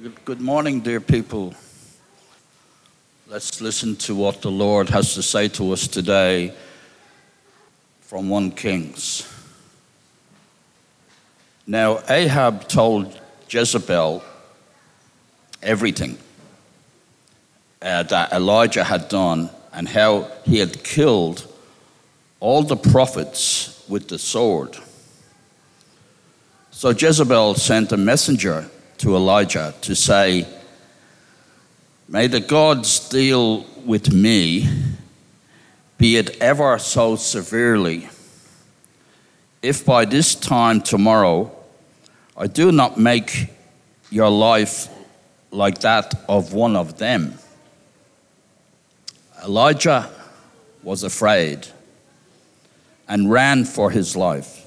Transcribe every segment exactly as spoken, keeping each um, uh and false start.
Good good morning, dear people. Let's listen to what the Lord has to say to us today from First Kings. Now, Ahab told Jezebel everything uh, that Elijah had done and how he had killed all the prophets with the sword. So Jezebel sent a messenger to Elijah to say, "May the gods deal with me, be it ever so severely, if by this time tomorrow I do not make your life like that of one of them." Elijah was afraid and ran for his life.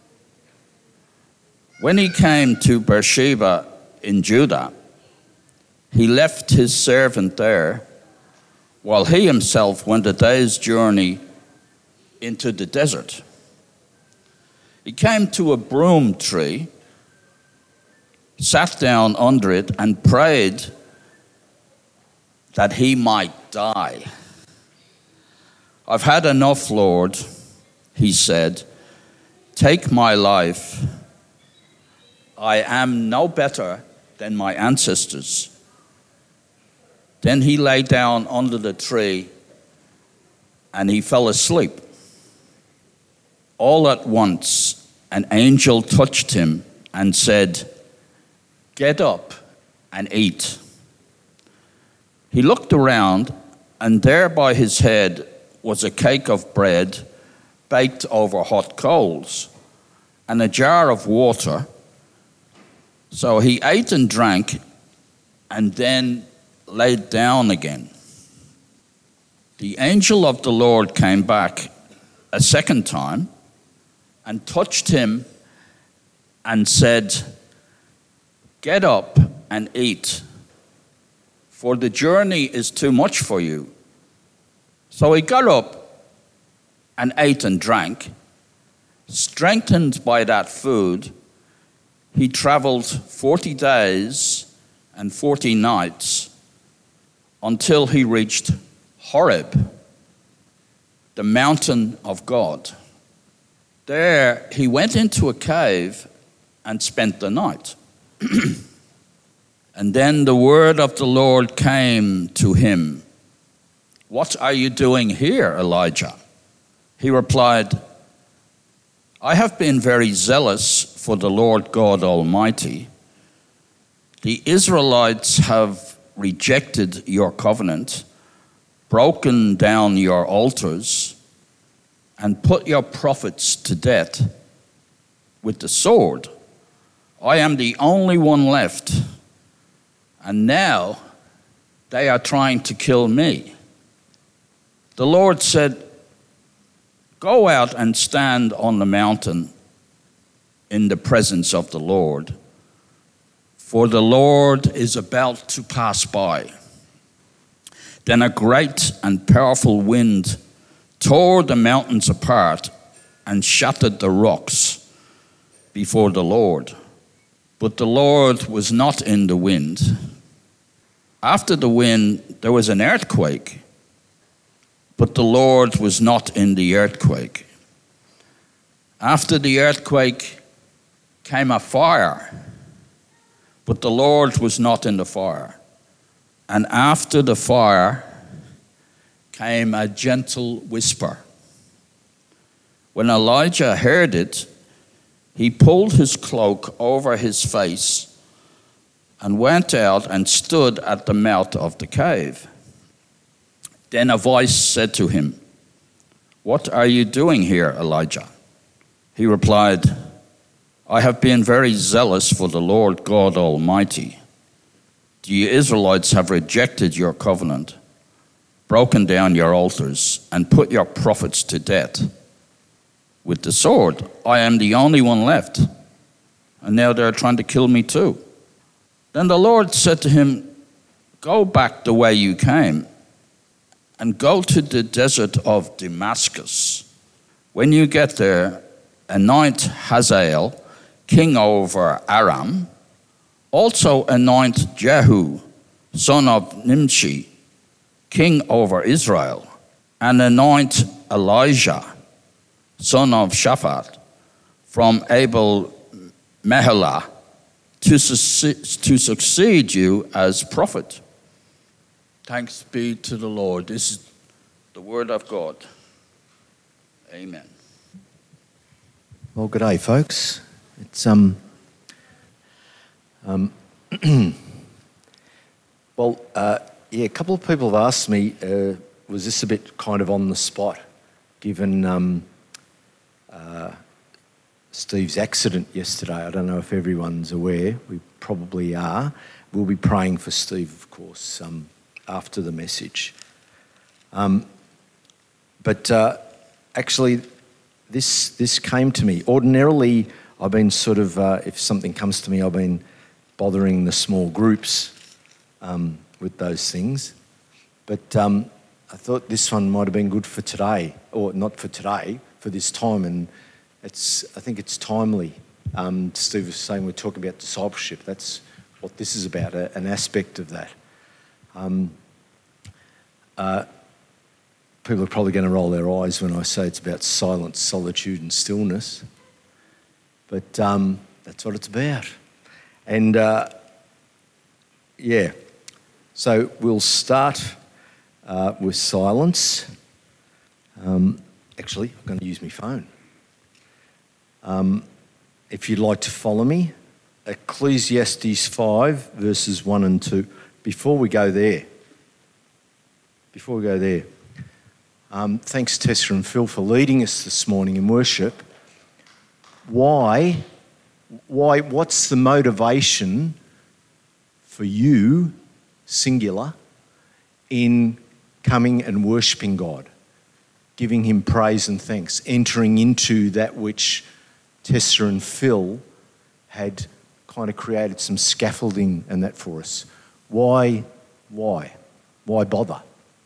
When he came to Beersheba in Judah, he left his servant there, while he himself went a day's journey into the desert. He came to a broom tree, sat down under it, and prayed that he might die. "I've had enough, Lord," he said. "Take my life. I am no better than my ancestors." Then he lay down under the tree and he fell asleep. All at once, an angel touched him and said, "Get up and eat." He looked around, and there by his head was a cake of bread baked over hot coals and a jar of water. So he ate and drank and then laid down again. The angel of the Lord came back a second time and touched him and said, "Get up and eat, for the journey is too much for you." So he got up and ate and drank. Strengthened by that food, he traveled forty days and forty nights until he reached Horeb, the mountain of God. There he went into a cave and spent the night. And then the word of the Lord came to him. "What are you doing here, Elijah?" He replied, "I have been very zealous for the Lord God Almighty. The Israelites have rejected your covenant, broken down your altars, and put your prophets to death with the sword. I am the only one left, and now they are trying to kill me." The Lord said, "Go out and stand on the mountain in the presence of the Lord, for the Lord is about to pass by." Then a great and powerful wind tore the mountains apart and shattered the rocks before the Lord. But the Lord was not in the wind. After the wind, there was an earthquake, but the Lord was not in the earthquake. After the earthquake came a fire, but the Lord was not in the fire. And after the fire came a gentle whisper. When Elijah heard it, he pulled his cloak over his face and went out and stood at the mouth of the cave. Then a voice said to him, "What are you doing here, Elijah?" He replied, "I have been very zealous for the Lord God Almighty. The Israelites have rejected your covenant, broken down your altars, and put your prophets to death with the sword. I am the only one left, and now they're trying to kill me too." Then the Lord said to him, "Go back the way you came, and go to the desert of Damascus. When you get there, anoint Hazael king over Aram, Also anoint Jehu, son of Nimshi, king over Israel, and anoint Elijah, son of Shaphat, from Abel Meholah, to succeed, to succeed you as prophet. Thanks be to the Lord. This is the word of God. Amen. Well, good day, folks. It's um, um, well, uh, yeah. A couple of people have asked me, uh, was this a bit kind of on the spot, given um, uh, Steve's accident yesterday? I don't know if everyone's aware. We probably are. We'll be praying for Steve, of course, um, after the message. Um, but uh, actually. This this came to me. Ordinarily, I've been sort of, uh, if something comes to me, I've been bothering the small groups um, with those things. But um, I thought this one might have been good for today, or not for today, for this time. And it's I think it's timely. Um, Steve was saying we're talking about discipleship. That's what this is about, a, an aspect of that. Um, uh, People are probably going to roll their eyes when I say it's about silence, solitude and stillness. But um, that's what it's about. And uh, yeah, so we'll start uh, with silence. Um, actually, I'm going to use my phone. Um, if you'd like to follow me, Ecclesiastes five, verses one and two. Before we go there, before we go there, Um, thanks, Tessa and Phil, for leading us this morning in worship. Why, why, what's the motivation for you, singular, in coming and worshipping God, giving him praise and thanks, entering into that which Tessa and Phil had kind of created some scaffolding and that for us? Why, why, why bother?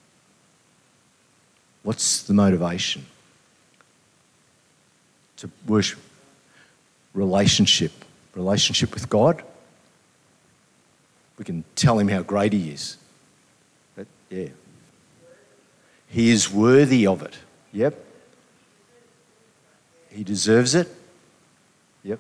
What's the motivation? To worship. Relationship. Relationship with God. We can tell him how great he is. But yeah. He is worthy of it. Yep. He deserves it. Yep.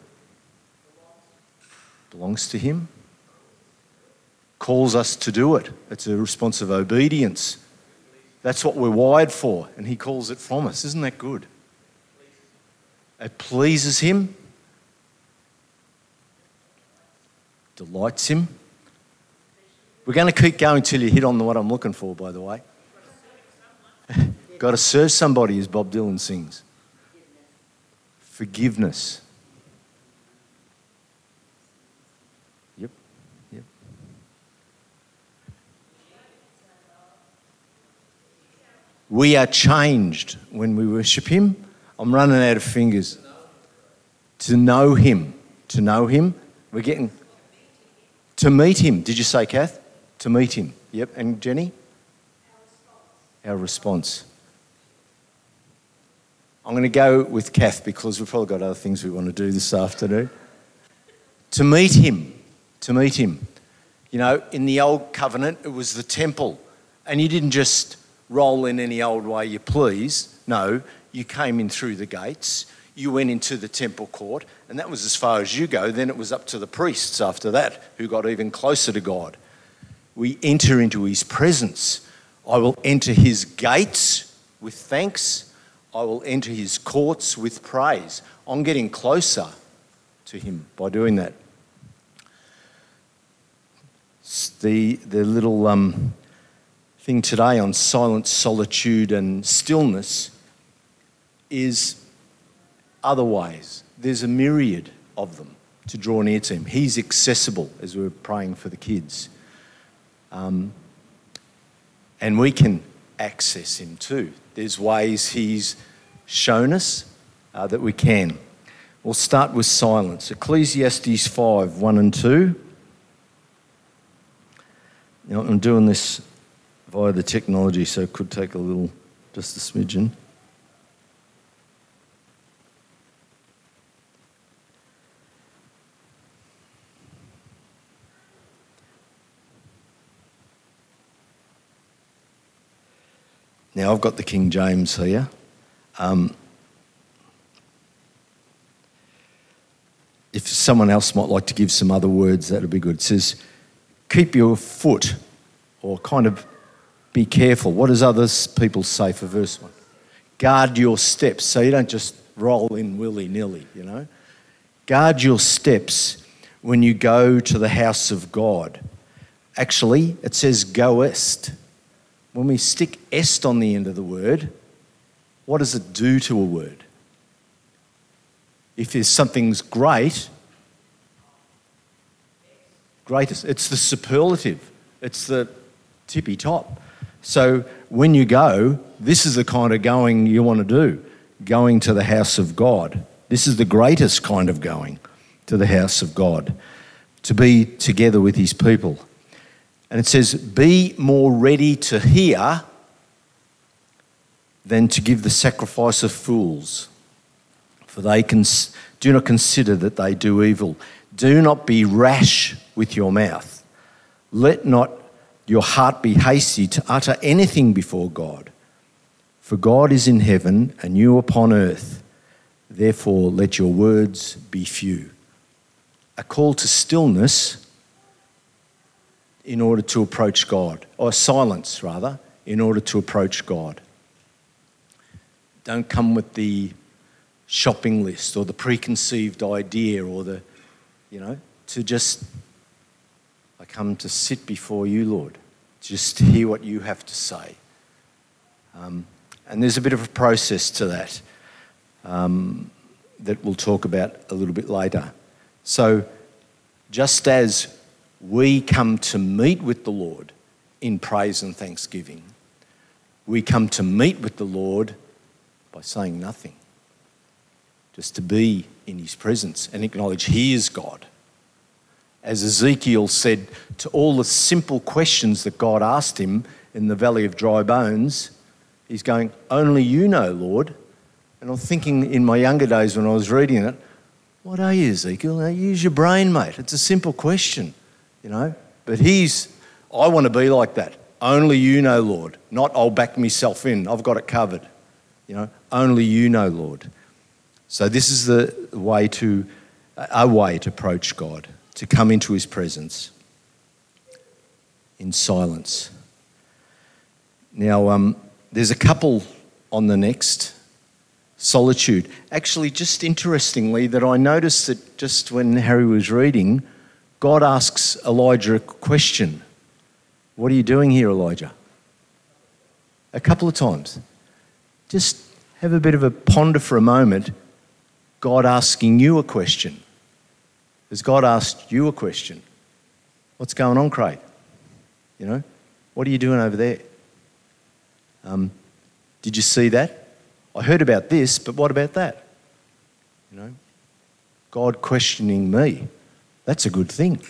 Belongs to him. Calls us to do it. It's a response of obedience. That's what we're wired for, and he calls it from us. Isn't that good? It pleases him, delights him. We're going to keep going till you hit on what I'm looking for, by the way. Got to serve somebody, as Bob Dylan sings. Forgiveness. Yep, yep. We are changed when we worship him. I'm running out of fingers. To know him. To know him. We're getting... To meet him. Did you say, Kath? To meet him. Yep. And Jenny? Our response. Our response. I'm going to go with Kath because we've probably got other things we want to do this afternoon. To meet him. To meet him. You know, in the old covenant, it was the temple. And you didn't just roll in any old way you please. No, you came in through the gates. You went into the temple court, and that was as far as you go. Then it was up to the priests after that, who got even closer to God. We enter into his presence. I will enter his gates with thanks. I will enter his courts with praise. I'm getting closer to him by doing that. The, the little um, thing today on silence, solitude and stillness is other ways. There's a myriad of them to draw near to him. He's accessible, as we were praying for the kids. Um, and we can access him too. There's ways he's shown us uh, that we can. We'll start with silence. Ecclesiastes five, one and two. Now, I'm doing this via the technology, so it could take a little, just a smidgen. Now, I've got the King James here. Um, if someone else might like to give some other words, that would be good. It says, keep your foot, or kind of be careful. What does other people say for verse one? Guard your steps, so you don't just roll in willy-nilly, you know. Guard your steps when you go to the house of God. Actually, it says goest. When we stick est on the end of the word, what does it do to a word? If there's something's great, greatest, it's the superlative. It's the tippy top. So when you go, this is the kind of going you want to do, going to the house of God. This is the greatest kind of going, to the house of God, to be together with his people. And it says, be more ready to hear than to give the sacrifice of fools, for they can, do not consider that they do evil. Do not be rash with your mouth. Let not your heart be hasty to utter anything before God. For God is in heaven and you upon earth. Therefore let your words be few. A call to stillness in order to approach God, or silence rather, in order to approach God. Don't come with the shopping list or the preconceived idea or the, you know, to just, I come to sit before you, Lord, just to hear what you have to say. Um, and there's a bit of a process to that um, that we'll talk about a little bit later. So just as we come to meet with the Lord in praise and thanksgiving, we come to meet with the Lord by saying nothing. Just to be in his presence and acknowledge he is God. As Ezekiel said to all the simple questions that God asked him in the Valley of Dry Bones, he's going, only you know, Lord. And I'm thinking in my younger days when I was reading it, what are you, Ezekiel? Now, use your brain, mate. It's a simple question. You know, but he's, I want to be like that. Only you know, Lord. Not I'll back myself in. I've got it covered. You know, only you know, Lord. So this is the way to, a way to approach God, to come into his presence in silence. Now, um, there's a couple on the next, solitude. Actually, just interestingly, that I noticed that just when Harry was reading, God asks Elijah a question. What are you doing here, Elijah? A couple of times. Just have a bit of a ponder for a moment. God asking you a question. Has God asked you a question? What's going on, Craig? You know, what are you doing over there? Um, did you see that? I heard about this, but what about that? You know, God questioning me. That's a good thing.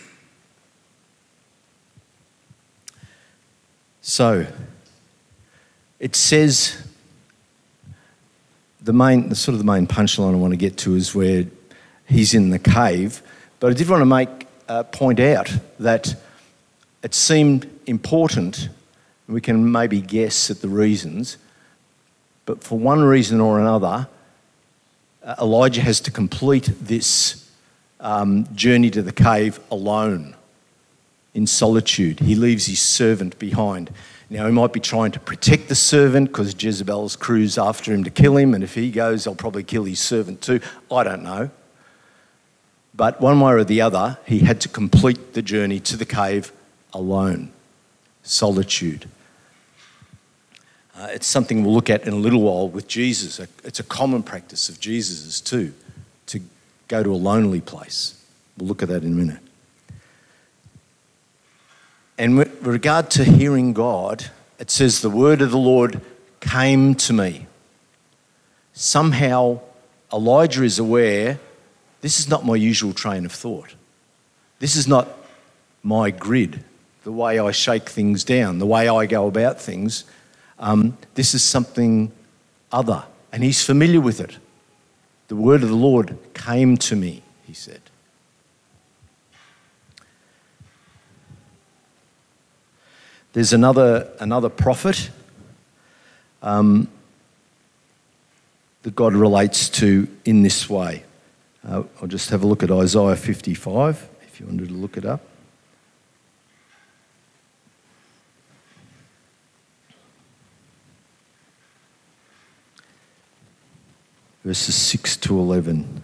So, it says, the main, the sort of the main punchline I want to get to is where he's in the cave. But I did want to make uh, point out that it seemed important, we can maybe guess at the reasons, but for one reason or another, uh, Elijah has to complete this Um, journey to the cave alone, in solitude. He leaves his servant behind. Now, he might be trying to protect the servant because Jezebel's crew's after him to kill him, and if he goes, they'll probably kill his servant too. I don't know. But one way or the other, he had to complete the journey to the cave alone. Solitude. Uh, it's something we'll look at in a little while with Jesus. It's a common practice of Jesus's too, to go to a lonely place. We'll look at that in a minute. And with regard to hearing God, it says the word of the Lord came to me. Somehow Elijah is aware, this is not my usual train of thought. This is not my grid, the way I shake things down, the way I go about things. Um, this is something other, and he's familiar with it. The word of the Lord came to me, he said. There's another, another prophet um, that God relates to in this way. Uh, I'll just have a look at Isaiah fifty-five, if you wanted to look it up. Verses six to eleven.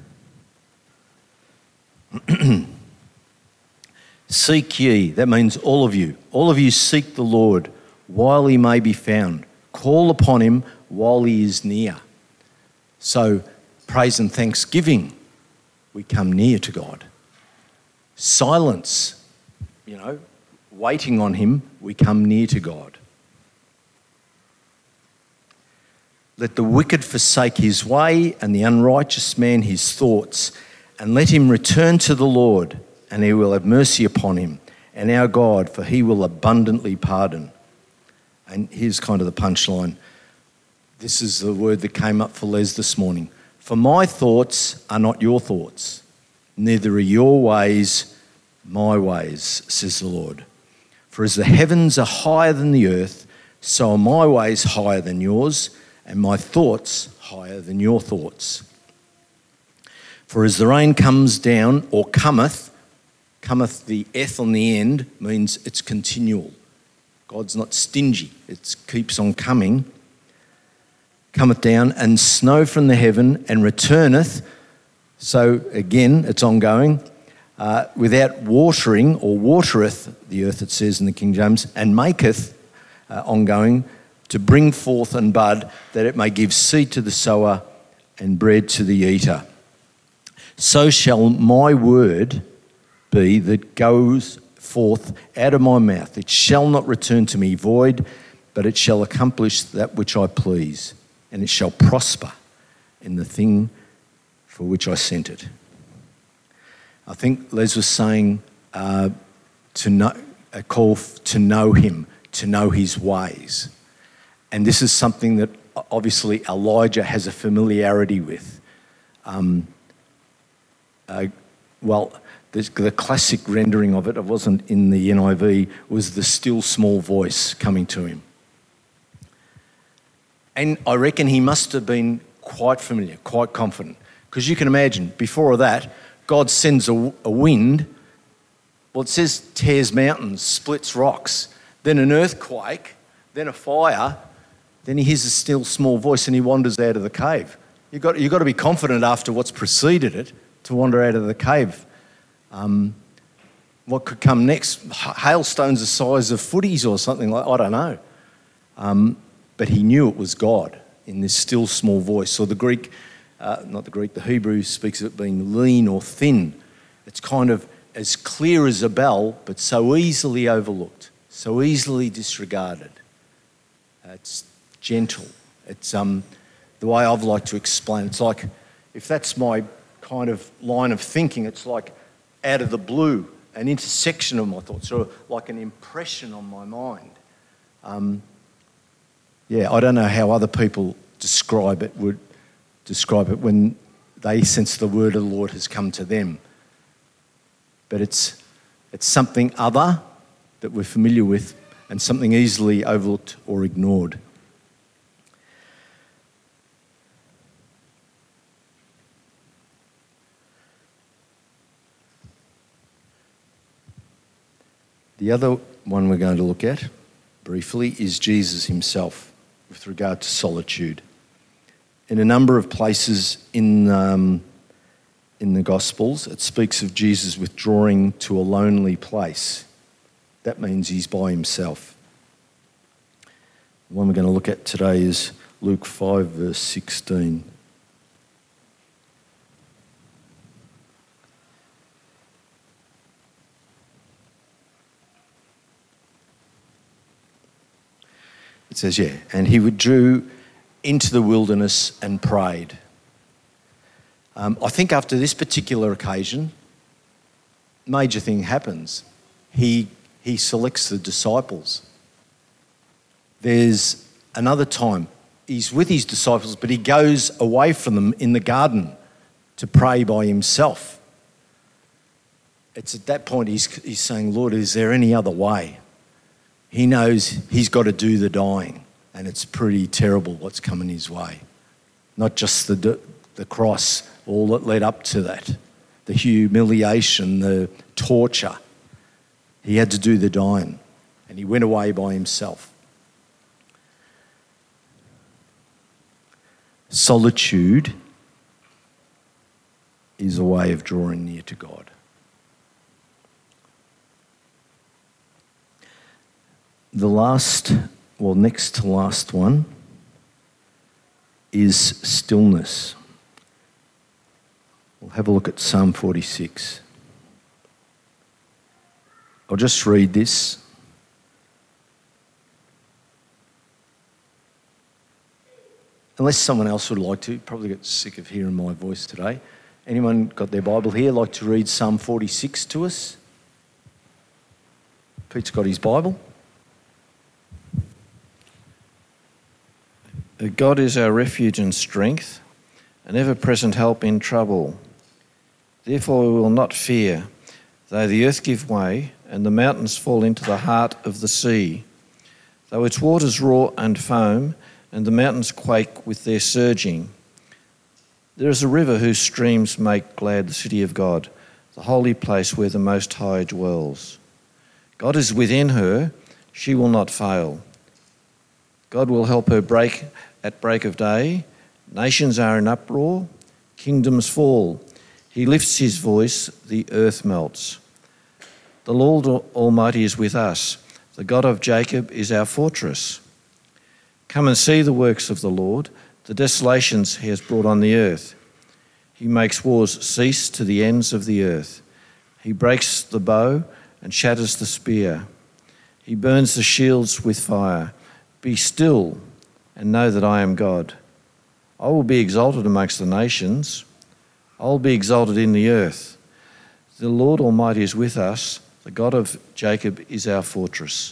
Seek ye, that means all of you. All of you seek the Lord while he may be found. Call upon him while he is near. So, praise and thanksgiving, we come near to God. Silence, you know, waiting on him, we come near to God. Let the wicked forsake his way and the unrighteous man his thoughts, and let him return to the Lord, and he will have mercy upon him, and our God, for he will abundantly pardon. And here's kind of the punchline. This is the word that came up for Les this morning. For my thoughts are not your thoughts, neither are your ways my ways, says the Lord. For as the heavens are higher than the earth, so are my ways higher than yours, and my thoughts higher than your thoughts. For as the rain comes down, or cometh, cometh the eth on the end, means it's continual. God's not stingy, it keeps on coming. Cometh down, and snow from the heaven, and returneth. So again, it's ongoing. Uh, without watering, or watereth the earth, it says in the King James, and maketh, uh, ongoing, to bring forth and bud, that it may give seed to the sower and bread to the eater. So shall my word be that goes forth out of my mouth. It shall not return to me void, but it shall accomplish that which I please, and it shall prosper in the thing for which I sent it. I think Les was saying uh, to know, a call to know him, to know his ways. And this is something that obviously Elijah has a familiarity with. Um, uh, well, the, the classic rendering of it, it wasn't in the N I V, was the still small voice coming to him. And I reckon he must have been quite familiar, quite confident. Because you can imagine, before that, God sends a, a wind, well, it says tears mountains, splits rocks, then an earthquake, then a fire. Then he hears a still small voice and he wanders out of the cave. You've got, you've got to be confident after what's preceded it to wander out of the cave. Um, what could come next? Hailstones the size of footies or something like, I don't know. Um, but he knew it was God in this still small voice. So the Greek, uh, not the Greek, the Hebrew speaks of it being lean or thin. It's kind of as clear as a bell, but so easily overlooked, so easily disregarded. Uh, it's gentle. It's um, the way I've liked to explain. It's like, if that's my kind of line of thinking, it's like out of the blue, an intersection of my thoughts, or like an impression on my mind. Um, yeah, I don't know how other people describe it, would describe it when they sense the word of the Lord has come to them. But it's it's something other that we're familiar with and something easily overlooked or ignored. The other one we're going to look at briefly is Jesus himself with regard to solitude. In a number of places in, um, in the Gospels, it speaks of Jesus withdrawing to a lonely place. That means he's by himself. The one we're going to look at today is Luke five, verse sixteen. It says, yeah, and he withdrew into the wilderness and prayed. Um, I think after this particular occasion, major thing happens. He, he selects the disciples. There's another time. He's with his disciples, but he goes away from them in the garden to pray by himself. It's at that point he's, he's saying, Lord, is there any other way? He knows he's got to do the dying and it's pretty terrible what's coming his way. Not just the the cross, all that led up to that, the humiliation, the torture. He had to do the dying, and he went away by himself. Solitude is a way of drawing near to God. The last, well, next to last one is stillness. We'll have a look at Psalm forty-six. I'll just read this. Unless someone else would like to, probably get sick of hearing my voice today. Anyone got their Bible here, like to read Psalm forty-six to us? Pete's got his Bible. God is our refuge and strength, an ever-present help in trouble. Therefore we will not fear, though the earth give way and the mountains fall into the heart of the sea, though its waters roar and foam and the mountains quake with their surging. There is a river whose streams make glad the city of God, the holy place where the Most High dwells. God is within her, she will not fail. God will help her break at break of day. Nations are in uproar, kingdoms fall. He lifts his voice, the earth melts. The Lord Almighty is with us. The God of Jacob is our fortress. Come and see the works of the Lord, the desolations he has brought on the earth. He makes wars cease to the ends of the earth. He breaks the bow and shatters the spear. He burns the shields with fire. Be still and know that I am God. I will be exalted amongst the nations. I will be exalted in the earth. The Lord Almighty is with us. The God of Jacob is our fortress.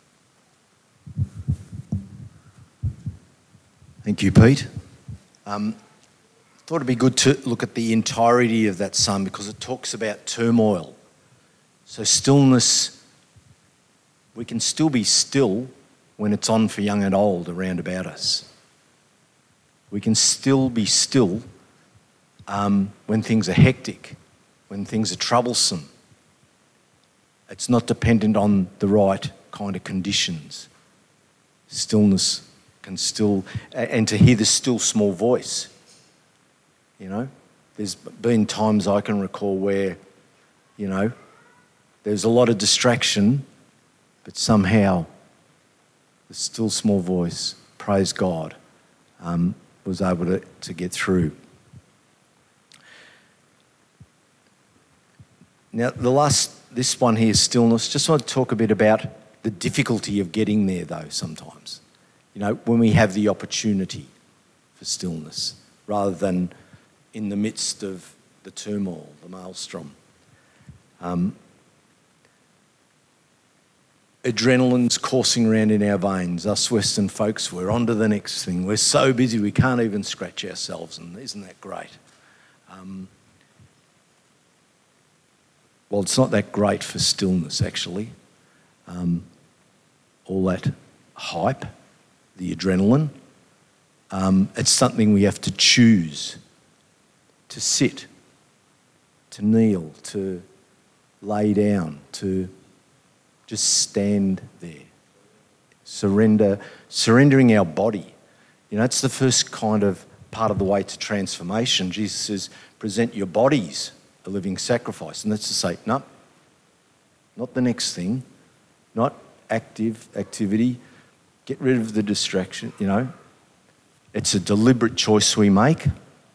Thank you, Pete. Um, thought it'd be good to look at the entirety of that psalm because it talks about turmoil. So stillness, we can still be still when it's on for young and old around about us. We can still be still um, when things are hectic, when things are troublesome. It's not dependent on the right kind of conditions. Stillness can still, and to hear the still small voice, you know. There's been times I can recall where, you know, there's a lot of distraction, but somehow the still small voice, praise God, um, was able to, to get through. Now, the last, this one here, stillness, just want to talk a bit about the difficulty of getting there, though, sometimes. You know, when we have the opportunity for stillness, rather than in the midst of the turmoil, the maelstrom. Um, adrenaline's coursing around in our veins. Us Western folks, we're on to the next thing. We're so busy we can't even scratch ourselves, and isn't that great? Um, well, it's not that great for stillness, actually. Um, all that hype, the adrenaline, um, it's something we have to choose to sit, to kneel, to lay down, to just stand there. Surrender, surrendering our body. You know, it's the first kind of part of the way to transformation. Jesus says, present your bodies a living sacrifice. And that's to say, no, not the next thing, not active activity. Get rid of the distraction, you know. It's a deliberate choice we make.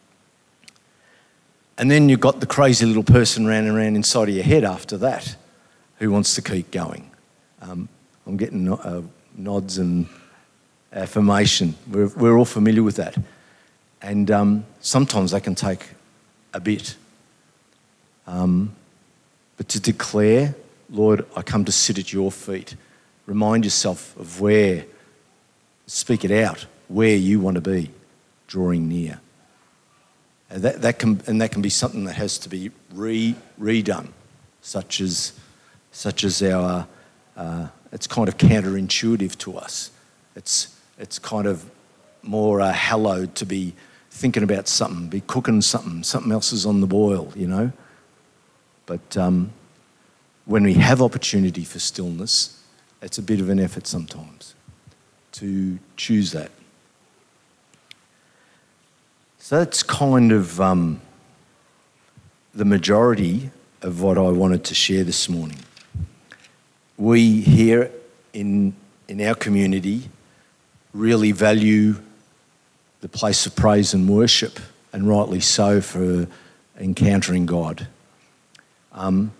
And then you've got the crazy little person running around inside of your head after that who wants to keep going. Um, I'm getting uh, nods and affirmation. We're, we're all familiar with that. And um, sometimes that can take a bit. Um, but to declare, Lord, I come to sit at your feet. Remind yourself of where, speak it out, where you want to be, drawing near. And that, that can, and that can be something that has to be re, redone, such as, such as our, uh, it's kind of counterintuitive to us. It's It's kind of more uh, hallowed to be thinking about something, be cooking something, something else is on the boil, you know. But um, when we have opportunity for stillness, it's a bit of an effort sometimes to choose that. So that's kind of um, the majority of what I wanted to share this morning. We here in, in our community really value the place of praise and worship, and rightly so, for encountering God. Um,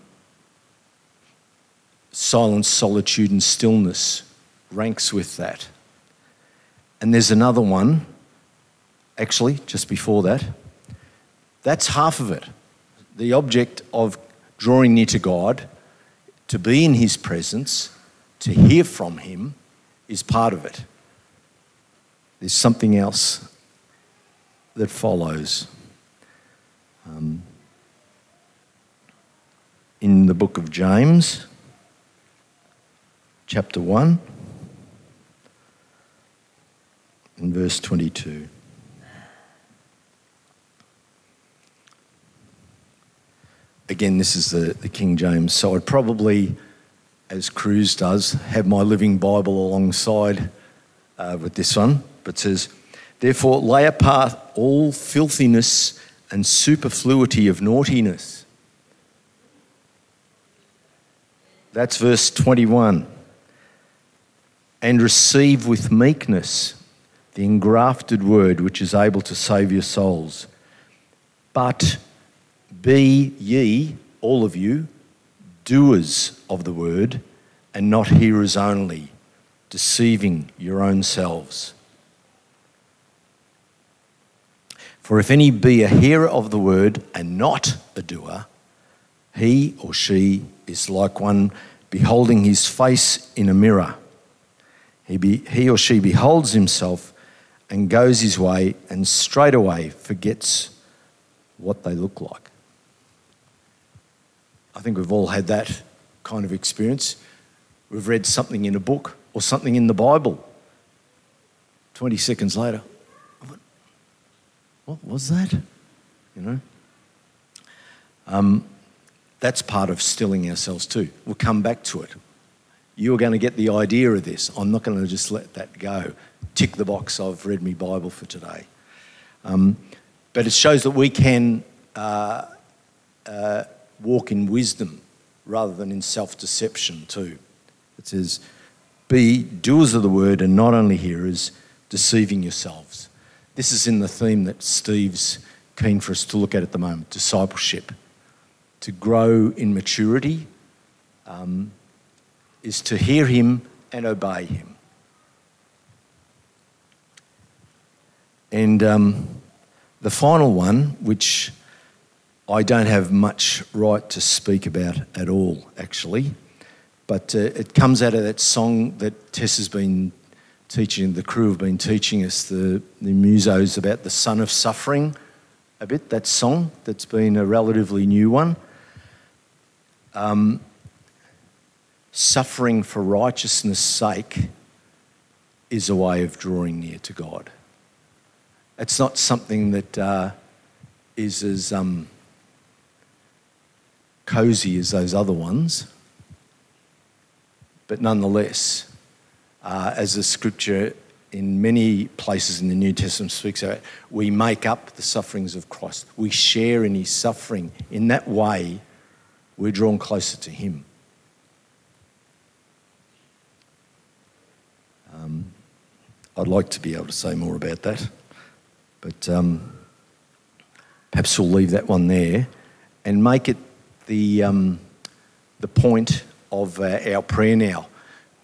silence, solitude and stillness ranks with that. And there's another one, actually, just before that. That's half of it. The object of drawing near to God, to be in his presence, to hear from him, is part of it. There's something else that follows. Um, in the book of James, chapter one, and verse twenty-two. Again, this is the, the King James, so I'd probably, as Cruz does, have my Living Bible alongside uh, with this one. But it says, therefore lay apart all filthiness and superfluity of naughtiness. That's verse twenty-one. And receive with meekness the engrafted word which is able to save your souls. But be ye, all of you, doers of the word, and not hearers only, deceiving your own selves. For if any be a hearer of the word and not a doer, he or she is like one beholding his face in a mirror. He, be, he or she beholds himself and goes his way and straightway forgets what they look like. I think we've all had that kind of experience. We've read something in a book or something in the Bible. twenty seconds later, what was that? You know? Um, that's part of stilling ourselves too. We'll come back to it. You're going to get the idea of this. I'm not going to just let that go. Tick the box, I've read my Bible for today. Um, but it shows that we can uh, uh, walk in wisdom rather than in self-deception too. It says, be doers of the word and not only hearers, deceiving yourselves. This is in the theme that Steve's keen for us to look at at the moment, discipleship. To grow in maturity um, is to hear him and obey him. And um, the final one, which I don't have much right to speak about at all, actually, but uh, it comes out of that song that Tess has been teaching, the crew have been teaching us, the, the musos, about the Son of Suffering a bit, that song that's been a relatively new one. Um, suffering for righteousness' sake is a way of drawing near to God. It's not something that uh, is as um, cosy as those other ones, but nonetheless, uh, as the scripture in many places in the New Testament speaks about, we make up the sufferings of Christ. We share in his suffering. In that way, we're drawn closer to him. Um, I'd like to be able to say more about that, but um, perhaps we'll leave that one there and make it the, um, the point of uh, our prayer now.